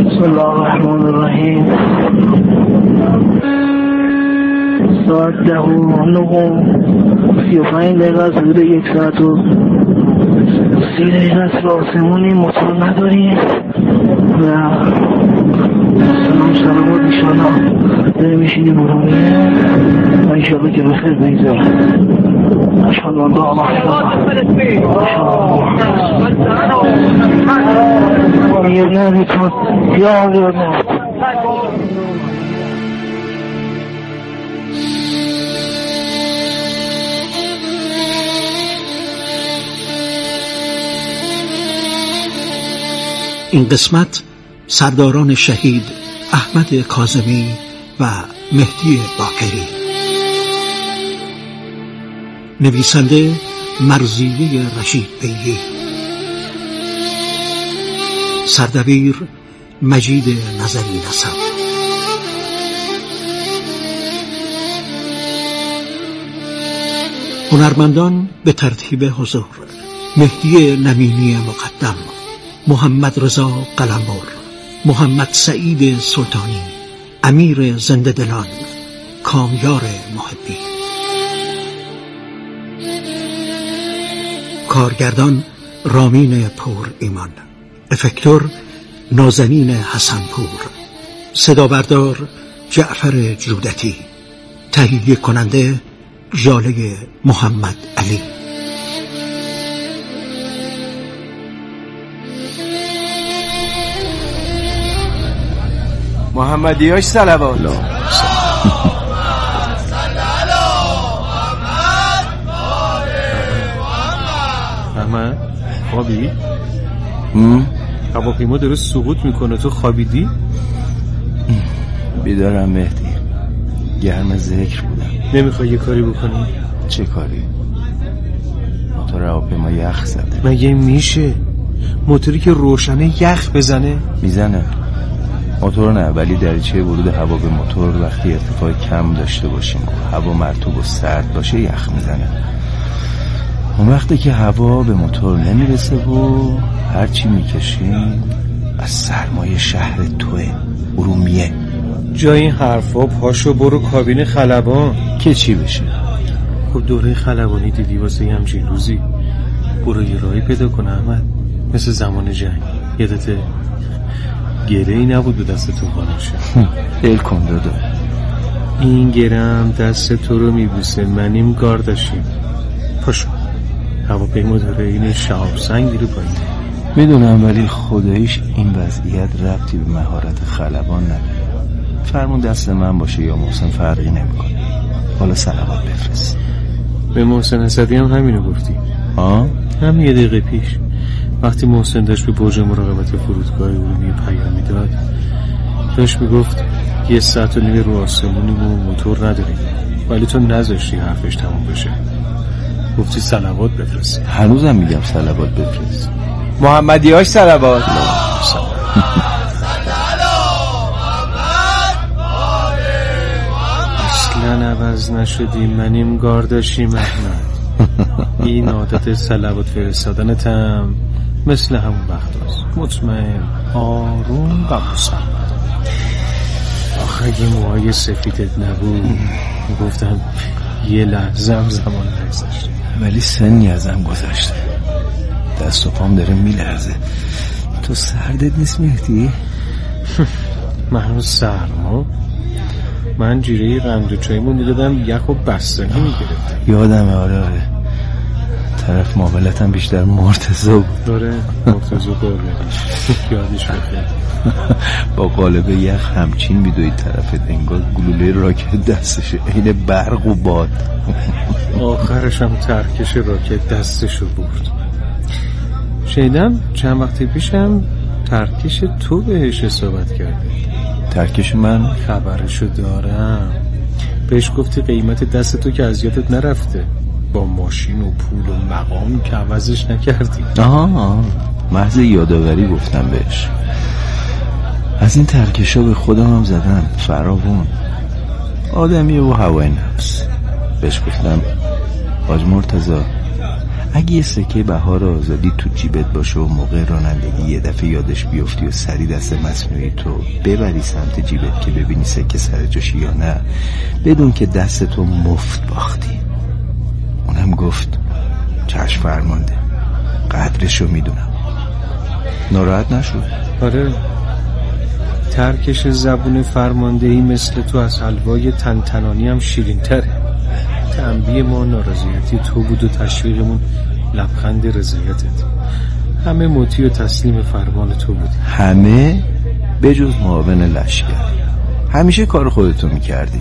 بسم الله الرحمن الرحیم. ساعت 10:35 دقیقه از حدود 1 ساعت و 30 دقیقه است به آسمونی موتور نداریم و سلام سلامات انشاءالله داریم میشینیم برونیه و انشاءالله که بخیر بگذاره. اشهد ان لا اله الا الله. این قسمت سرداران شهید احمد کاظمی و مهدی باقری، نویسنده مرضیه رشید بیگی، سردبیر مجید نظری نسب، هنرمندان به ترتیب حضور: مهدی نمینی مقدم، محمد رضا قلمبر، محمد سعید سلطانی، امیر زنده دلان، کامیار محبی. کارگردان رامین پور ایمان، افکتور نازنین حسنپور، صدابردار جعفر جودتی، تهیه کننده ژاله محمد علی. محمدیاش صلوات. احمد خوابی؟ هواپیما درست سقوط میکنه، تو خوابیدی؟ بیدارم مهدی، گرم ذکر بودم. نمیخوای یه کاری بکنی؟ چه کاری؟ موتور هواپیما یخ زده. مگه میشه موتوری که روشنه یخ بزنه؟ میزنه. موتور نه، ولی دریچه ورود هوا به موتور وقتی ارتفاع کم داشته باشیم و هوا مرطوب و سرد باشه یخ میزنه. اون وقتی که هوا به موتور نمیرسه و هرچی میکشیم از سرمایه شهر توه، ارومیه. جای این حرفا پاشو برو کابین خلبان. که چی بشه؟ خب دوره خلبانی دیدی واسه همچین روزی، برو یه راهی پیدا کن احمد، مثل زمان جنگ. یادته گره ای نبود به دست تو خانشه. دل کن دادا، این گرم دست تو رو میبوسه، منیم گاردشیم. پاشو، هواپیما داره این شهاب سنگی رو پایین. میدونم، ولی خداییش این وضعیت ربطی به مهارت خلبان نداره. فرمون دست من باشه یا محسن فرقی نمیکنه. حالا صلوات بفرست. به محسن اسدی هم همینو گفتی؟ هم یه دقیقه پیش وقتی محسن داشت به برج مراقبت فرودگاه ارومیه پیام میداد، داشت میگفت 1.5 ساعت رو آسمونیم و موتور نداریم، ولی تو نذاشتی حرفش تموم بشه، گفتی صلوات بفرست. هنوزم میگم صلوات بفرست. محمدیاش صلوات. اصلا عوض نشدی، منیم گاردشیم احمد. این عادت صلوات فرستادنتم مثل همون وقت هست، مطمئن، آروم و مصمم. آخه اگه موهای سفیدت نبود گفتم یه لحظه هم زمان نگذشته، ولی سنی ازم گذشته، دست و پام داره میلرزه. تو سردت نیست مهدی؟ من سرما؟ من جیره قند و چایمون میدادم یخ و بستنی میگرفتم. یادمه، آره طرف معاملتم بیشتر مرتضی بود. داره مرتضی قربانیش یادش بخیر. با قالب یخ همچین میدوید طرف، انگار گلوله راکت دستشه، عین برق و باد. آخرش هم ترکش راکت دستشو برد. شنیدم چند وقتی پیشم ترکش تو بهش اصابت کرده. ترکش من؟ خبرشو دارم، بهش گفتی قیمت دست تو که از یادت نرفته، با ماشین و پول و مقام که عوضش نکردی. محض یادآوری گفتم بهش. از این ترکشا به خودم هم زدم فراوون. آدمیه و هوای نفس. بهش گفتم حاج مرتضی اگه یه سکه بهار آزادی تو جیبت باشه و موقع رانندگی یه دفعه یادش بیفتی و سری دست مصنوعی تو ببری سمت جیبت که ببینی سکه سر جاشه یا نه، بدون که دستتو مفت باختی. اونم گفت چشم فرمانده، قدرشو میدونم. ناراحت نشد. آره، ترکش زبون فرماندهی مثل تو از حلوای تنتنانی هم شیرین تره. تنبیه ما نارضایتی تو بود و تشویقمون لبخند رضایتت. همه مطیع و تسلیم فرمان تو بود. همه به جز معاون لشکر. همیشه کار خودتو میکردی.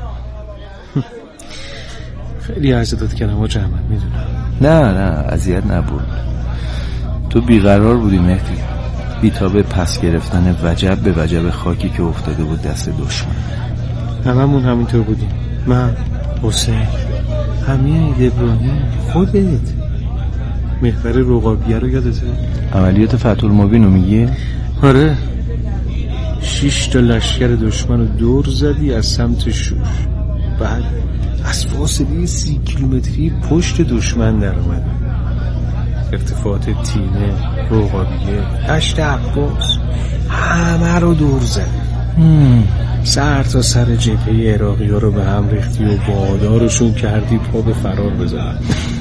خیلی عزیزت کردم و جمعه میدونم. نه اذیت نبود. تو بیقرار بودی مهدی، بی‌تاب پس گرفتن وجب به وجب خاکی که افتاده بود دست دشمن. هممون همینطور بودیم. من، حسین، حمید، ابراهیم، خودت. محور رقابیه رو یادته؟ عملیات فتح المبین رو میگی؟ آره، 6 تا لشکر دشمن رو دور زدی از سمت شوش. بعد از فاصله 30 کیلومتری پشت دشمن در اومد. ارتفاعات تینه، رقابیه، دشت عباس، همه رو دور زد. سر تا سر جبهه عراقی ها رو به هم ریختی و بادارشون کردی پا به فرار بزنن.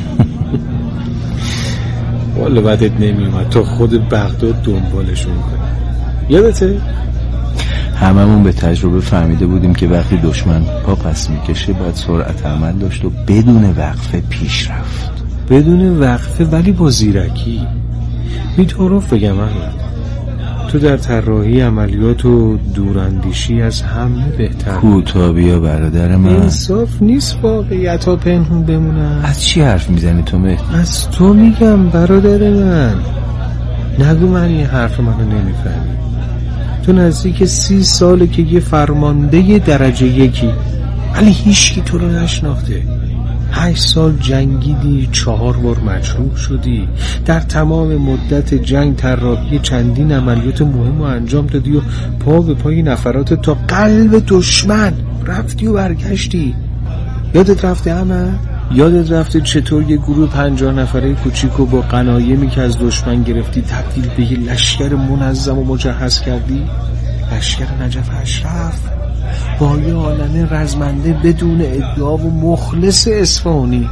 والا بدت نمی اومد تا خود بغداد دنبالشون کنه. یادته؟ هممون به تجربه فهمیده بودیم که وقتی دشمن پا پس میکشه باید سرعت عمل داشت و بدون وقفه پیش رفت. بدون وقفه ولی با زیرکی. بی‌طرف بگم احمد، تو در طراحی عملیات و دوراندیشی از همه بهتر. کوتاه بیا برادر من، انصاف نیست واقعیت ها پنهون بمونن. از چی حرف میزنی تو مهدی؟ از تو میگم برادر من. نگو من این حرف منو نمیفهمی. تو نزدیک 30 ساله که یه فرمانده درجه 1 ولی هیچکی تو رو نشناخته. 8 سال جنگیدی، 4 بار مجروح شدی، در تمام مدت جنگ طراحی چندین عملیات مهم رو انجام دادی و پا به پای نفرات تا قلب دشمن رفتی و برگشتی. یادت رفته احمد؟ یادت رفته چطور یه گروه 50 نفره کوچیکو با غنایمی که از دشمن گرفتی تبدیل به یه لشکر منظم و مجهز کردی؟ لشکر نجف اشرف با یه عالمه رزمنده بدون ادعا و مخلص اصفهانی.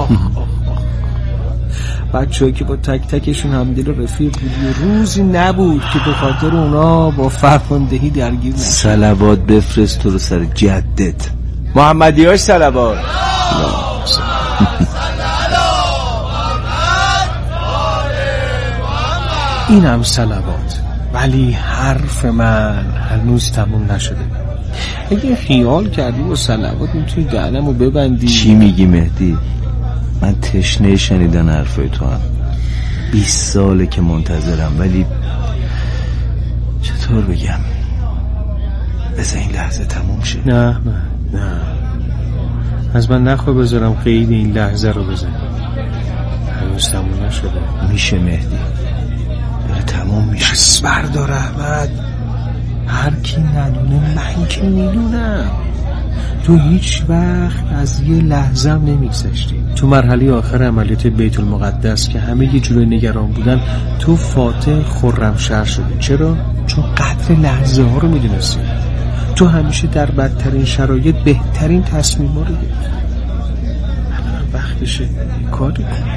بچه‌ای که با تک تکشون همدل و رفیق بودی و روزی نبود که به خاطر اونا با فرماندهی درگیر نشی. صلوات بفرست تو رو سر جدت. محمدیاش صلوات. اینم صلوات. ولی حرف من هنوز تموم نشده. اگه خیال کردی با صلوات میتونی دهنمو ببندی. چی میگی مهدی؟ من تشنه شنیدن حرفای تو هم. 20 ساله که منتظرم، ولی چطور بگم؟ بذار این لحظه تموم شه. نه از من نخواه بذارم قید این لحظه رو بزنم. هنوز تموم نشده. میشه مهدی، داره تموم میشه. دست بردار احمد. هر کی ندونه من که میدونم. تو هیچ وقت از یه لحظه هم نمیگذشتی. تو مرحله آخر عملیات بیت المقدس که همه یه جوری نگران بودن، تو فاتح خرمشهر شدی. چرا؟ چون قدر لحظه ها رو میدونستی. تو همیشه در بدترین شرایط بهترین تصمیم ها رو گرفتی. الان وقتشه کاری کنی.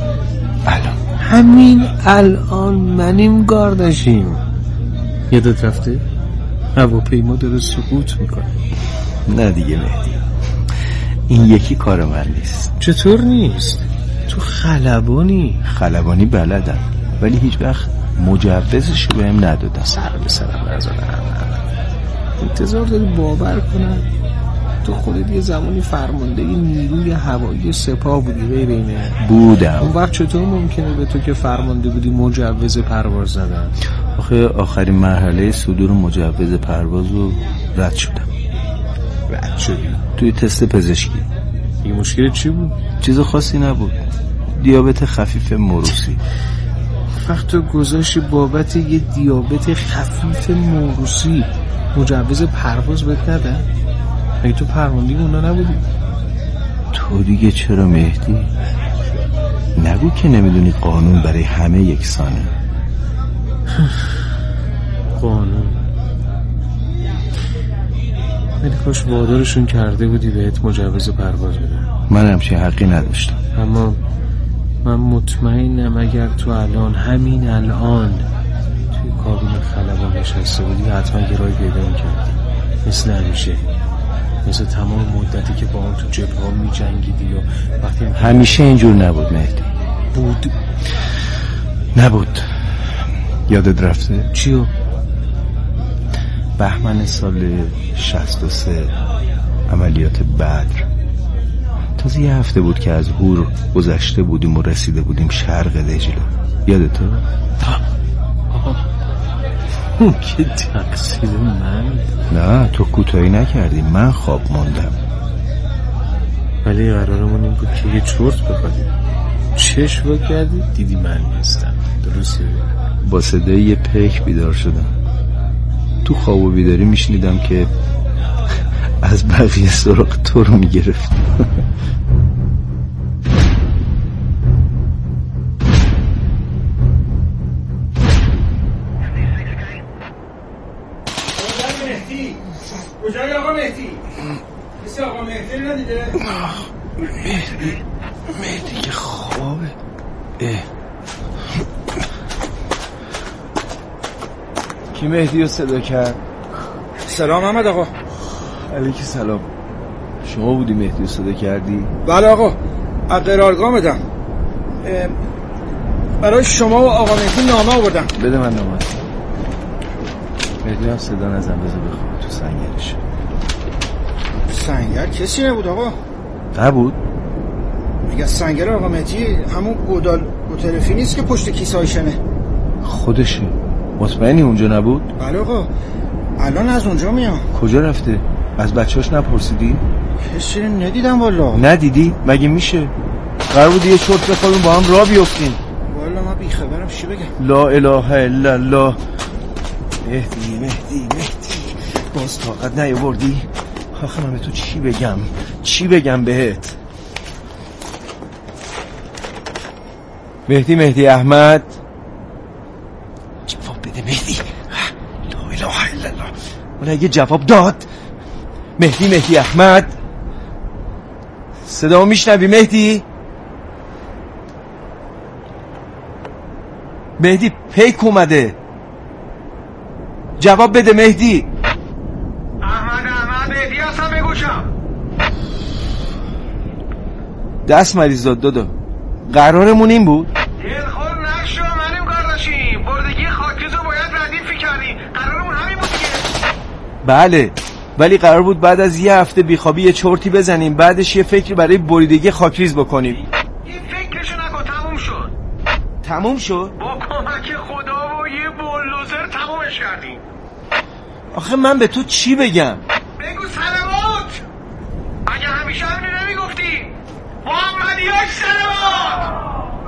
همین الان منیم گاردشیم. یادت رفته؟ هواپیما داره سقوط میکنه. نه دیگه مهدی، این یکی کار من نیست. چطور نیست؟ تو خلبانی بلدم، ولی هیچ وقت مجوزشو بهم ندادن. سر به سرم نزدم. انتظار داری باور کنم تو خودت یه زمانی فرمانده نیروی هوایی سپاه بودی غیر اینه؟ بودم. اون وقت چطور ممکنه به تو که فرمانده بودی مجوز پرواز زدن؟ آخه آخرین مرحله صدور مجوز پرواز رو رد شدم. رد شدی؟ توی تست پزشکی. این مشکل چی بود؟ چیز خاصی نبود، دیابت خفیف موروثی. وقت تو گذاشتی بابت یه دیابت خفیف موروثی مجوز پرواز بهت ندن؟ مگه تو پرونده اونا نبودی؟ تو دیگه چرا مهدی؟ نگو که نمیدونی قانون برای همه یکسانه. قانون ولی کاش وادارشون کرده بودی بهت مجوز پرواز بدن. من همچین حقی نداشتم. اما من مطمئنم اگر تو همین الان توی کابین خلبان نشسته بودی حتما یه راهی پیدا می‌کردی. مثل همیشه، مثل تمام مدتی که با اون تو جبهه می‌جنگیدی و وقتی همیشه اینجور نبود مهدی. بود نبود. یادت رفته؟ چیو؟ بهمن سال 63 عملیات بدر. تازه یه هفته بود که از هور گذشته بودیم و رسیده بودیم شرق دجله. یادته؟ اون که تقصیر من. نه تو کوتاهی نکردی، من خواب موندم. ولی قرارمون این بود که یه چرت بخوادیم. چشم رو کردی دیدی من نیستم. درسته؟ با صدای یه پیک بیدار شدم. تو خواب و بیداری میشنیدم که از بقیه سراغ تو رو میگرفت. کجایی آقا مهدی؟ کسی آقا مهدی رو ندیده؟ مهدی که خوابه. کی مهدی رو صدا کرد؟ سلام احمد آقا. علیکی سلام. شما بودی مهدی رو صدا کردی؟ بله آقا، از قرارگاه آمدم. برای شما و آقا مهدی نامه آوردم. بده من نامه. مهدی هم صدا نزن، بذار بخواه تو سنگرش. سنگر کسی نبود آقا. نبود؟ میگه سنگر آقا مهدی همون گودالفی نیست که پشت کیسه هایشنه. خودشه. مطمئنی اونجا نبود؟ بله آقا، الان از اونجا میام. کجا رفته؟ از بچهاش نپرسیدی؟ کسی ندیدم والا. ندیدی؟ مگه میشه؟ قرار بود یه چرت بخوریم با هم راه بیفتیم. والا من بیخبرم، چی بگم؟ لا اله الا الله. مهدی باز طاقت نیاوردی؟ آخه من به تو چی بگم بهت؟ مهدی احمد، جواب بده مهدی. لا اله الا الله. ولی اگه جواب داد مهدی احمد، صدا میشنوی مهدی؟ مهدی پیک اومده، جواب بده مهدی. احمد مهدی هستم، بگوشم. دست مریض داد. قرارمون این بود. دلخور نشو، منیم کار داشتیم. بردگی خاکیزو باید ردیف کردیم. قرارمون همین بود دیگه. بله، ولی قرار بود بعد از یه هفته بیخوابی یه چرتی بزنیم، بعدش یه فکری برای بریدگی خاکریز بکنیم. این فکرشو نکن، تموم شد؟ با کمک خدا و یه بولدوزر تمومش کردیم. آخه من به تو چی بگم؟ بگو سلامات. اگه همیشه همینو نمیگفتی محمدیاش سلامات.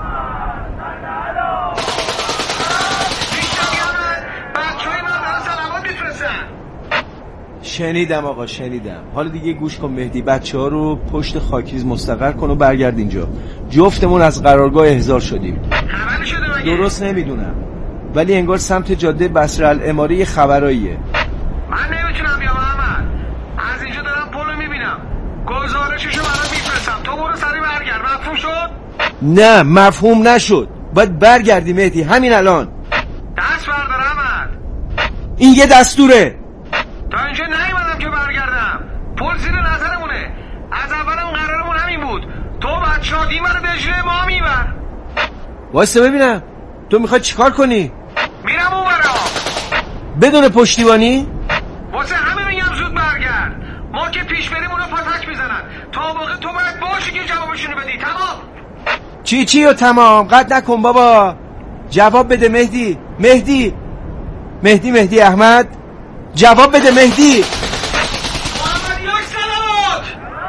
بچه‌های من دارن سلامات میفرستن. شنیدم آقا، شنیدم. حالا دیگه گوش کن مهدی، بچه‌ها رو پشت خاکریز مستقر کن و برگرد اینجا. جفتمون از قرارگاه احضار شدیم. خبری شده مگه؟ درست نمیدونم، ولی انگار سمت جاده بصرالعماره یه خبراییه. من نمیتونم بیام احمد، از اینجا دارم پلو میبینم. گزارششو برات میفرستم، تو برو سری برگرد. مفهوم شد؟ نه مفهوم نشد. باید برگردی مهدی همین الان. دست بردار احمد. این یه دستوره. تا اینجا نیومدم که برگردم. پل زیر نظرمونه. از اولم قرارمون همین بود. تو بچه‌ها دیم رو دجله، ما میبر. واسه ببینم تو میخوای چیکار کنی؟ میرم اون برا. بدون پشتیبانی؟ واسه همه میگم زود برگرد. ما که پیش بریم اونا پاتک میزنن. تا موقع تو باید باشی که جوابشونو بدی. تمام؟ چی و تمام؟ قد نکن بابا. جواب بده مهدی احمد، جواب بده مهدی. محمدیاش سلامات.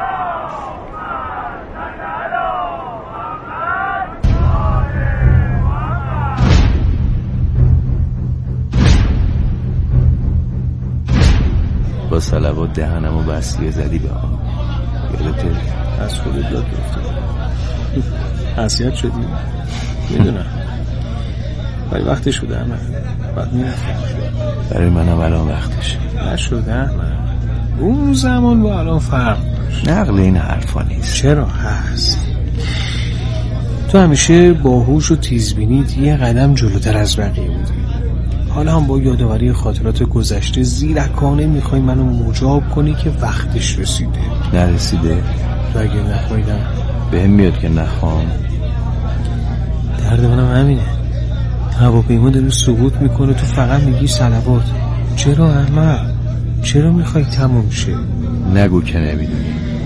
با صلوات دهنمو بستی زدی به آن. یادته؟ از خودت یاد گرفتم. اذیت شدی میدونم، ولی وقتش بوده احمد، بعد میرفتم. برای منم الان وقتشه. نشده احمد، اون زمان با الان فرق داشت. نقل این حرفا نیست. چرا هست؟ تو همیشه باهوش و تیزبینیت یه قدم جلوتر از بقیه بودی. حالا هم با یادآوری خاطرات گذشته زیرکانه میخوای منو مجاب کنی که وقتش رسیده. نرسیده؟ تو اگه نخوایدم بهم میاد که نخوام. درد منم همینه. هواپیما داره سقوط میکنه، تو فقط میگی صلوات. چرا احمد؟ چرا میخوای تموم شه؟ نگو که نمیدونی.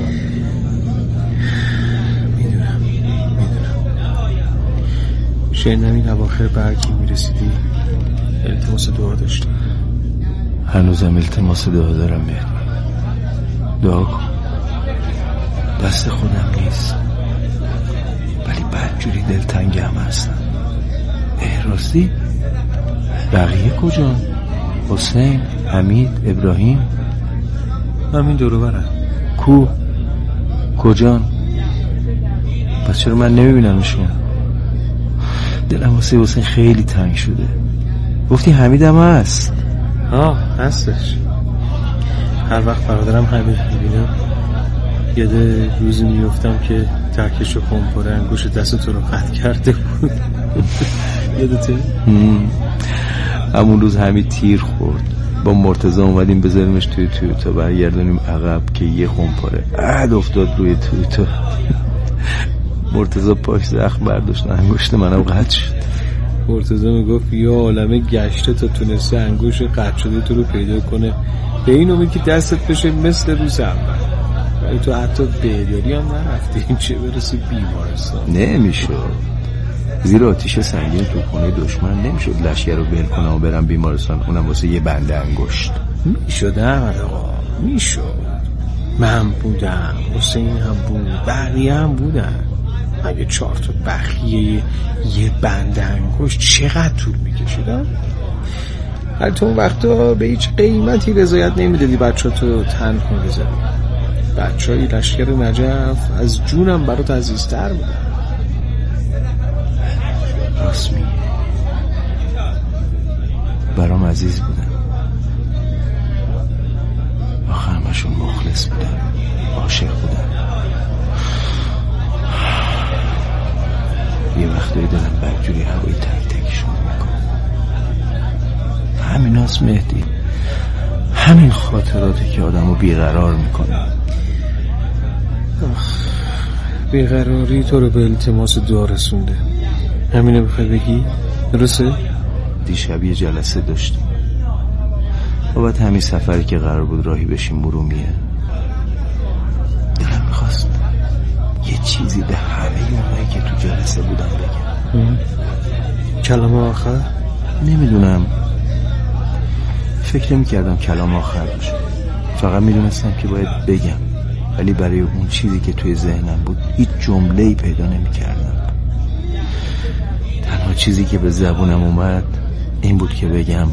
میدونم. شنیدم این اواخر برکی میرسیدی التماس دعا داشتی. هنوزم التماس دعا دارم. دعا کن. دست خودم نیست، ولی بدجوری دلتنگ هم هستم. راستی بقیه کجا؟ حسین، حمید، ابراهیم؟ همین دورو برن. کجان؟ پس چرا من نمیبینمشون؟ دلم واسه حسین خیلی تنگ شده. گفتی حمید هم هست؟ هستش. هر وقت برادرم حمید میبینم یاده روزی میفتم که ترکش و خمپاره انگوش دست تو رو قطع کرده بود. یادته؟ همون روز حمید تیر خورد، با مرتضی اومدیم بذاریمش توی تویوتا برگردونیم عقب که یه خمپاره افتاد روی تویوتا. مرتضی پاش زخم برداشت، انگشت منم قطع شد. مرتضی میگفت یه عالمه گشته تا تونسته انگوش قطع شده تو رو پیدا کنه، به این امید که دستت بشه مثل روز اول. ولی تو حتی بهداری هم نرفتی، چه برسه بیمارستان. نمیشد، زیر آتیش سنگین توپخانه دشمن نمیشد لشگر رو ول کنم و برم بیمارستان، اونم واسه یه بنده انگشت. میشد احمد آقا، میشد. من بودم، حسین هم بود، بقیه هم بودن. اگه 4 تا بخیه یه بنده انگشت چقدر طول میکشیدن؟ ولی تو اون وقتا به هیچ قیمتی رضایت نمیدادی بچه تو تنها بذاری. بچه های لشکر نجف از جونم برات عزیزتر بودن. راست میگه، برام عزیز بودن. آخه همشون مخلص بودن، عاشق بودن. یه وقتایی دلم بدجوری هوای تک تکشون میکنه. همین هست مهدی، همین خاطراتی که آدمو بیقرار میکنه. بیقراری تو رو به التماس دعا رسونده، همینه بخوای بگی؟ درسته؟ دیشب یه جلسه داشتیم بابت همین سفری که قرار بود راهی بشیم برومیه. دلم میخواست یه چیزی به همه اونایی که تو جلسه بودن بگم. کلام آخر؟ نمیدونم، فکر نمی‌کردم کلام آخر باشه. فقط میدونستم که باید بگم، ولی برای اون چیزی که توی ذهنم بود هیچ جمله‌ای پیدا نمی‌کردم. تنها چیزی که به زبونم اومد این بود که بگم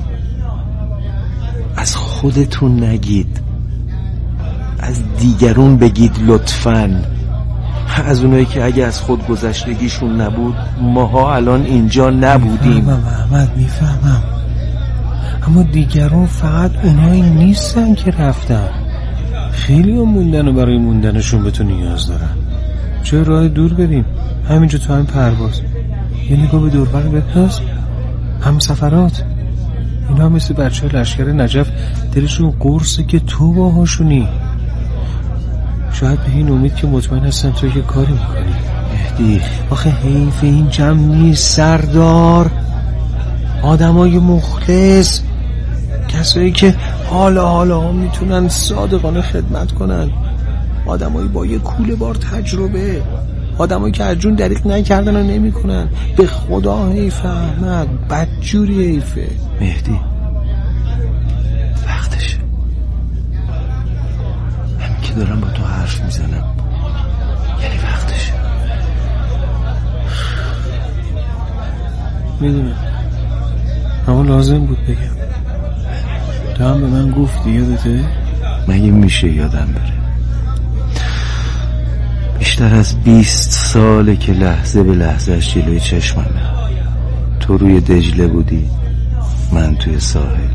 از خودتون نگید، از دیگرون بگید لطفاً. از اونایی که اگه از خود گذشتگیشون نبود ماها الان اینجا نبودیم. میفهمم احمد، میفهمم، اما دیگرون فقط اونایی نیستن که رفتن. خیلی هم موندن و برای موندنشون به تو نیاز دارن. چه راه دور بریم؟ همینجا تو همین پرواز یه نگاه به دور بر بنداز. هم سفرات اینا مثل بچه لشکر نجف دلشون قرصه که تو باهاشونی. شاید به این امید که مطمئن هستن تو یه کاری میکنی. مهدی آخه حیف این جمع نیست سردار. آدمای مخلص، کسایی که حالا میتونن صادقانه خدمت کنن، آدمایی با یه کوله بار تجربه، آدمایی که از جون دریغ نکردن و نمی کنن. به خدا حیف احمد، بدجوری حیفه. مهدی وقتشه، همین که دارم با تو حرف میزنم یعنی وقتشه. میدونم، اما لازم بود بگم. تو هم به من گفتی، یادته؟ مگه میشه یادم بره؟ بیشتر از 20 ساله که لحظه به لحظهش جلوی چشممه. تو روی دجله بودی، من توی ساحل.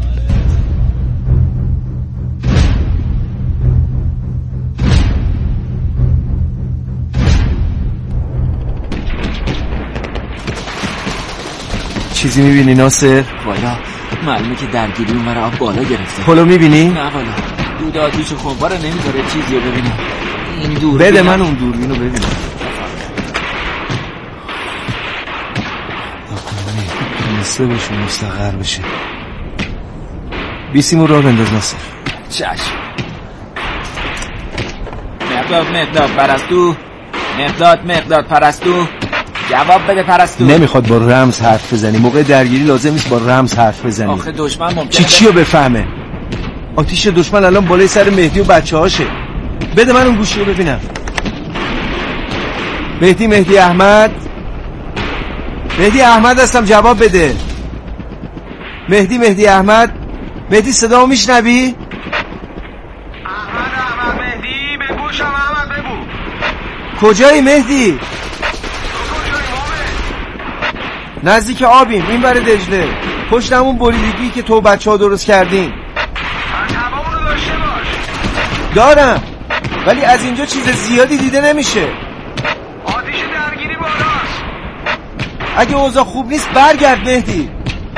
چیزی میبینی ناصر؟ والا معلومه که درگیری اون مرا آب بالا گرفته. پلو میبینی؟ نه والا دود آتیش خونبار نمیذاره چیزی رو ببینم. این دور بده من اون دوربینو ببینم. نسته باشه مستقر بشه. بیسیمو راه بنداز ناصر. چشم. مقداد پرستو. مقداد پرستو. جواب بده پرستو. نمیخواد با رمز حرف بزنی. موقع درگیری لازم نیست با رمز حرف بزنی. آخه دشمن ممکنه چیو بفهمه؟ آتیش دشمن الان بالای سر مهدی و بچه‌هاشه. بده من اون گوشی رو ببینم. مهدی احمد هستم، جواب بده. مهدی احمد. مهدی صدامو میشنوی؟ احمد مهدی به گوشم. احمد بگو کجایی مهدی؟ تو کجایی مامه؟ نزدیک آبیم، این بره دجله، پشت همون بریدگی که تو بچه ها درست کردین. هوامونو داشته باش. دارم، ولی از اینجا چیز زیادی دیده نمیشه. آتیش درگیری بالاست. اگه اوضاع خوب نیست برگرد مهدی.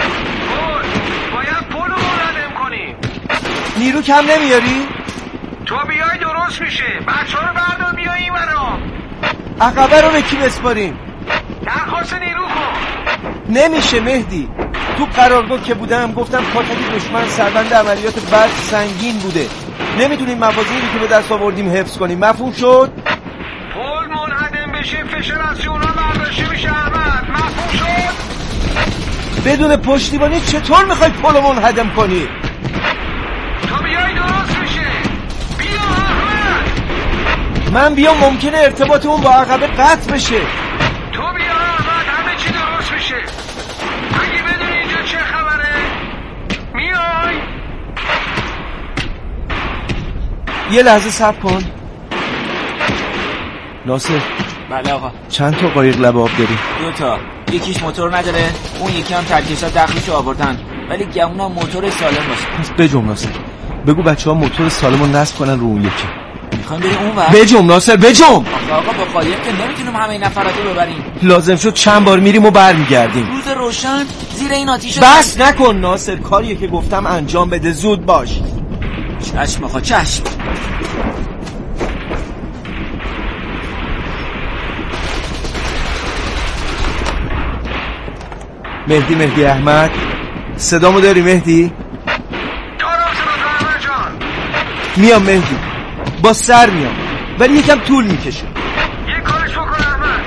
باید پولو منهدم کنیم. نیرو کم نمیاری؟ تو بیای درست میشه. بچه ها رو بردار بیای این برا. عقبه رو به کی بسپاریم؟ درخواست نیرو کن. نمیشه مهدی. تو قرارگاه که بودم گفتم کاتک دشمن سربند عملیات بعد سنگین بوده، نمیدونیم موازینی که به دست آوردیم حفظ کنیم. مفهوم شد؟ پول منهدم بشه فشار از اونا برداشته میشه. احمد مفهوم شد؟ بدون پشتیبانی چطور میخوای پولو منهدم کنی؟ تو بیای درست میشه. بیا احمد. من بیام ممکنه ارتباطمون با عقبه قطع بشه. تو بیا احمد، همه چی درست میشه. اگه بدونی اینجا چه خبره میای. یه لحظه صبر کن ناصر. بله آقا. چند تا قایق لب آب داری؟ 2 تا. یکیش موتور نداره، اون یکی هم ترکشات داخلشو آوردن، ولی گمونا موتور سالم باشه. پس بجم ناصر، بگو بچه ها موتور سالمو نصب کنن رو اون یکی. میخوام بریم اون ور. بجم ناصر بجم. آقا با قایق که نمیتونیم همه این نفراتو ببریم. لازم شد چند بار میریم و برمیگردیم. روز روشن زیر این آتیش. بس نکن ناصر، کاریه که گفتم انجام بده، زود باش. چشم آقا چشم. مهدی احمد، صدامو داری مهدی؟ دارم صدا احمد جان. میام مهدی، با سر میام، ولی یکم طول میکشه. یه کارش بکن احمد.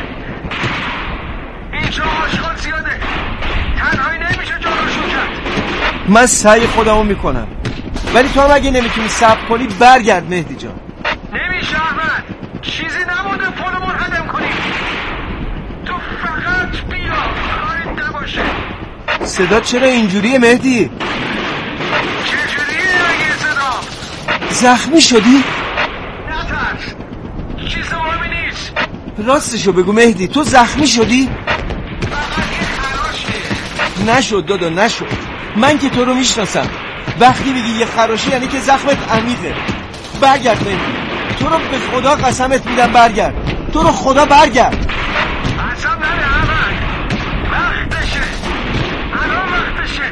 اینجا آشغال زیاده، تنهایی نمیشه جلوشون کرد. من سعی خودمو میکنم، ولی تو هم اگه نمیتونی صبر کنی برگرد مهدی جان. نمیشه احمد، چیزی نمونده پولو منهدم کنی. تو فقط بیا، کاریت نباشه. صدا چرا اینجوریه مهدی؟ چجوریه اگه صدا؟ زخمی شدی؟ نترس، چیز مهمی نیست. راستشو بگو مهدی، تو زخمی شدی؟ فقط یه خراشه. نشد دادا نشد، من که تو رو میشناسم، وقتی بگی یه خراشی یعنی که زخمت عمیقه. برگرد مهدی، تو رو به خدا قسمت میدم برگرد، تو رو خدا برگرد. قسم نده احمد، وقتشه، الان وقتشه.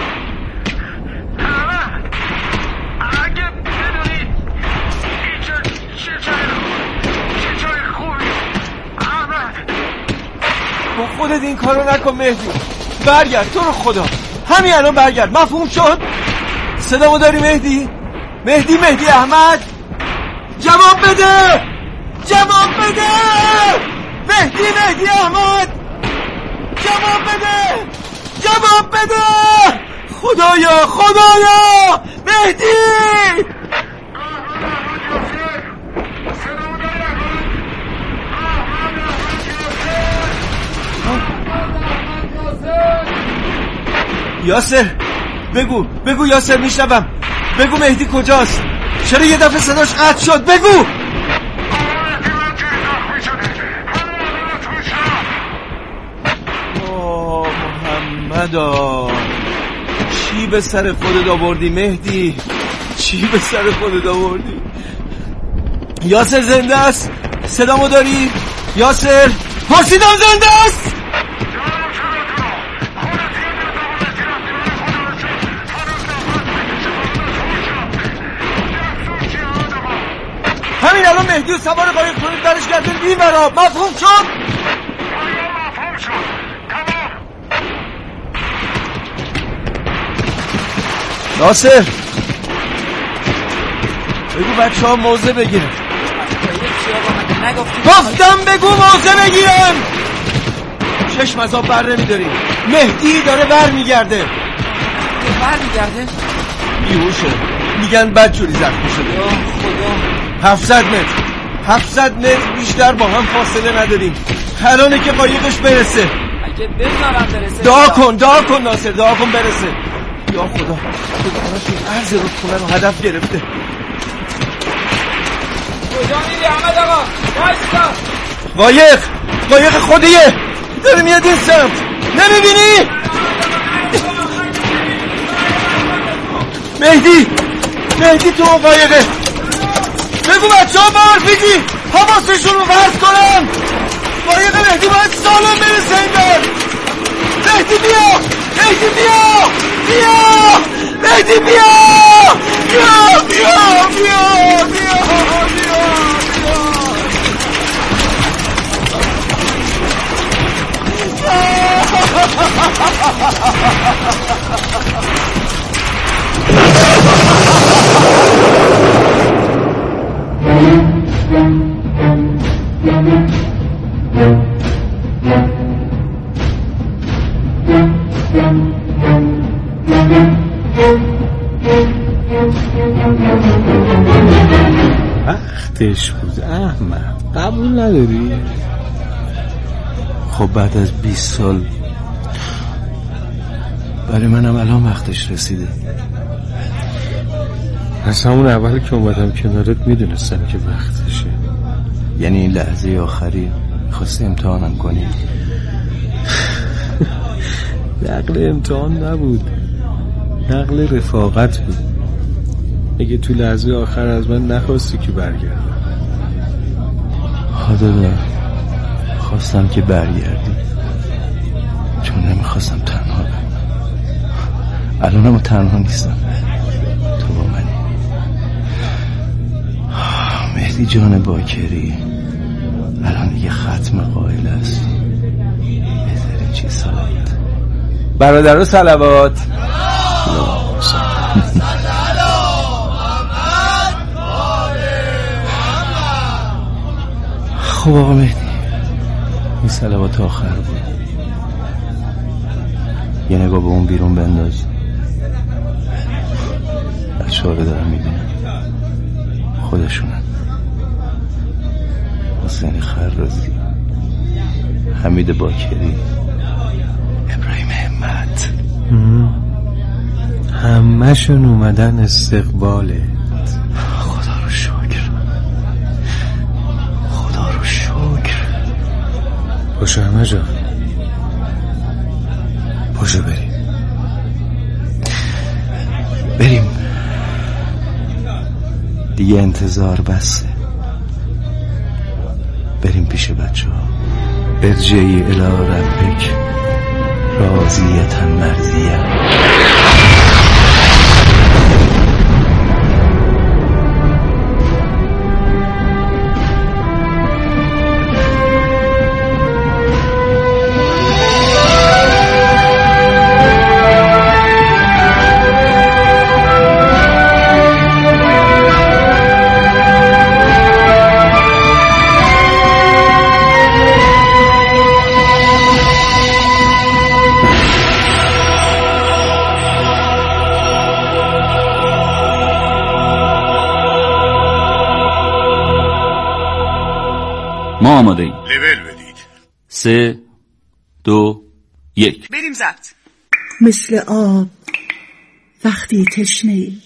احمد اگه بدونی اینجا چه جای خوبی. احمد با خودت این کارو نکن مهدی، برگرد تو رو خدا، همین الان برگرد. مفهوم شد؟ صدامو داری مهدی احمد؟ جواب بده مهدی احمد، جواب بده خدایا مهدی. یاسر بگو یاسر، میشنوم. بگو مهدی کجاست؟ چرا یه دفعه صداش قطع شد؟ بگو. ندار. چی به سر خودت آوردی مهدی؟ چی به سر خودت آوردی؟ یاسر زنده است؟ صدامو داری؟ یاسر پرسیدم زنده است؟ همین الان مهدی و سوار قایق کنید درش گردن این برا. مفهوم شد؟ مفهوم شد. تمام. ناصر بگو بچه ها موضع بگیرن. گفتم بگو موضع بگیرن. چشم از آب بر نمیداریم. مهدی داره بر میگرده. بر میگرده؟ بیهوشه. میگن بدجوری زخمی شده. خدا 700 متر بیشتر با هم فاصله نداریم. هرانه که قایقش برسه. اگه بذارم برسه. دعا کن ناصر، دعا کن برسه. یا خدا عرض رودخونه رو هدف گرفته. کجا میری احمد آقا؟ وایستا. قایق خودیه داره میاد این سمت. نمیبینی؟ مهدی تو اون قایقه. بگو بچه ها برفیجی حواسشون رو فرض کنم. قایق مهدی باید سالم برسه انگار. مهدی بیا مهدی بیا وقتش بود احمد، قبول نداری؟ خب بعد از 20 سال برای منم الان وقتش رسیده. از همون اول که اومدم کنارت میدونستم که وقتشه. یعنی این لحظه آخری خواستی امتحانم کنی؟ نقل امتحان نبود، نقل رفاقت بود. اگه تو لحظه آخر از من نخواستی که برگردم. دادا خواستم که برگردی چون نمیخواستم تنها بمونم. الانم تنها نیستم، تو با منی. مهدی جان باکری الان دیگه ختم قائل است. بهترین چیز صلوات. برادر و صلوات. خب آقا مهدی این صلوات آخر بود. یه نگاه به اون بیرون بنداز. بچه ها رو دارم میبینم، خودشونن. حسین خرازی، حمید باکری، ابراهیم همت، همه‌شون اومدن استقبالت. خدا رو شکر. پاشو همه جا، پاشو بریم دیگه. انتظار بسه. بریم پیش بچه ها. ارجعی الی ربک راضیة مرضیة. ما آماده ایم. لول بدید. 3 2 1 بریم ضبط. مثل آب وقتی تشنه‌ای،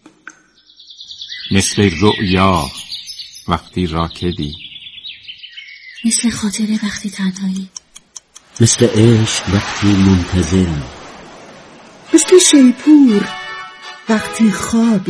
مثل رؤیا وقتی راکدی، مثل خاطره وقتی تنهایی، مثل عشق وقتی منتظری، مثل شیپور وقتی خوابی.